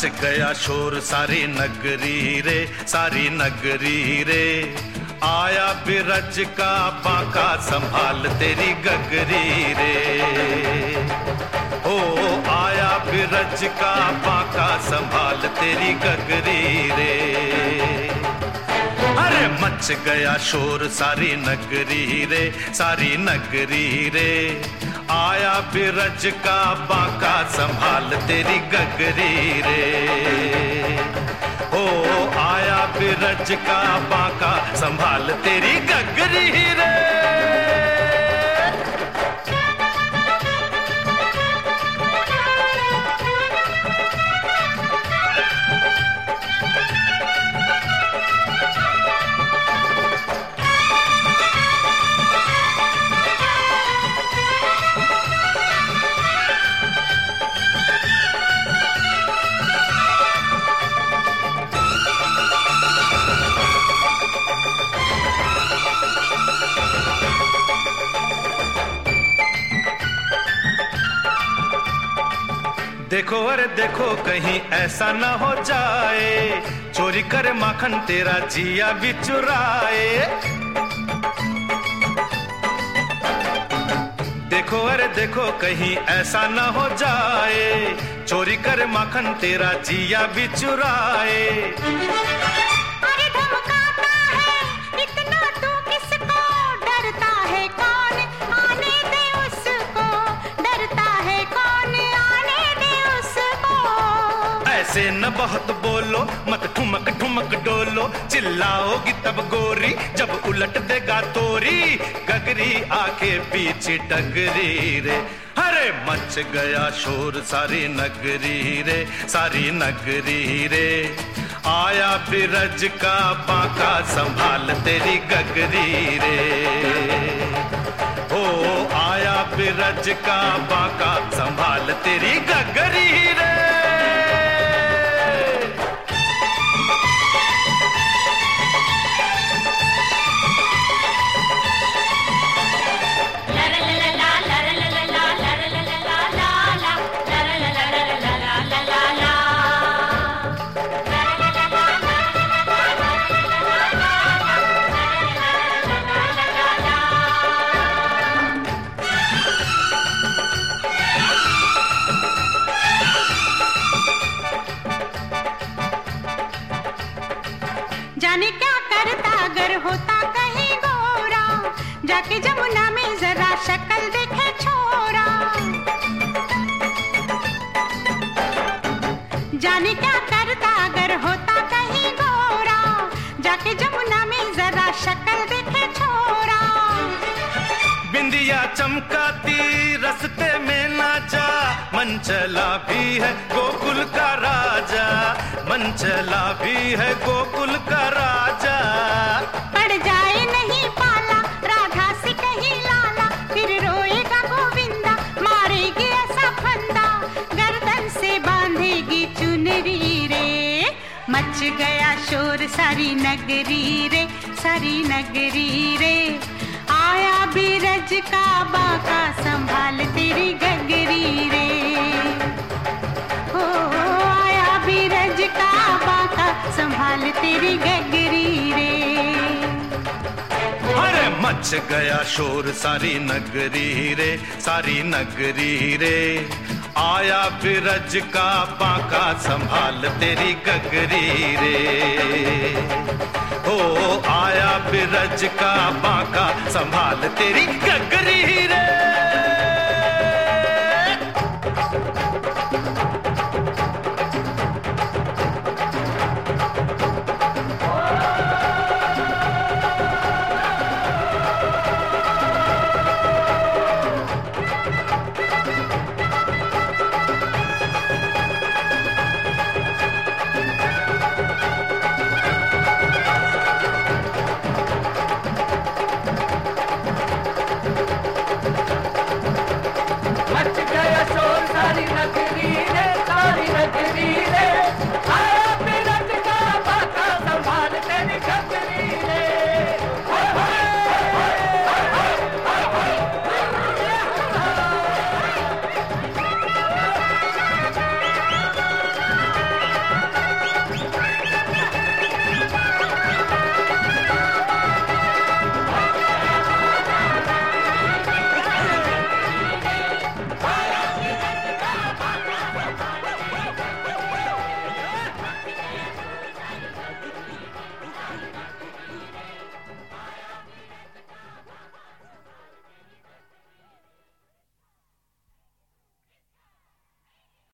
गया शोर सारी नगरी रे, सारी नगरी रे। आया बिरज का बांका संभाल तेरी गगरी रे। ओ आया बिरज का बांका संभाल तेरी गगरी रे। अरे मच गया शोर सारी नगरी रे, सारी नगरी रे। आया बिरज का बांका संभाल तेरी गगरी रे। ओ आया बिरज का बांका संभाल तेरी गगरी रे। देखो अरे देखो कहीं ऐसा न हो जाए, चोरी करे माखन तेरा जिया भी चुराए। देखो अरे देखो कहीं ऐसा न हो जाए, चोरी करे माखन तेरा जिया भी चुराए। अरे धमकाता है इतना तू किसको, डरता है कौन आने दे उसको, डरता है कौन आने दे उसको। ऐसे न बहुत बोलो, मत ठुमक ठुमक डोलो, चिल्लाओगी तब गोरी जब उलट देगा तोरी। गगरी आके पीछे डगरी रे। अरे मच गया शोर सारी नगरी रे, सारी नगरी रे। आया बिरज का बांका संभाल तेरी गगरी रे। ओ आया बिरज का बांका संभाल तेरी गगरी रे। जाने क्या करता अगर होता कहीं गोरा, जाके जमुना में जरा शक्ल देखे छोरा। जाने क्या करता अगर होता कहीं गोरा, जाके जमुना में जरा शक्ल देखे छोरा। बिंदिया चमकाती रस्ते में ना जा, मन चला भी है गोकुल का राजा, मन चला भी है गोकुल का राजा। पड़ जाए नहीं पाला राधा से कहीं लाला, फिर रोएगा गोविंदा, मारेगी ऐसा फंदा, गर्दन से बांधेगी चुनरी रे। मच गया शोर सारी नगरी रे, सारी नगरी रे। आया बिरज का बांका संभाल तेरी गगरी रे। आया बिरज का बांका संभाल तेरी गगरी रे। अरे मच गया शोर सारी नगरी रे, सारी नगरी रे। आया बिरज का बांका संभाल तेरी गगरी रे। ओ आया बिरज का बांका संभाल तेरी गगरी रे।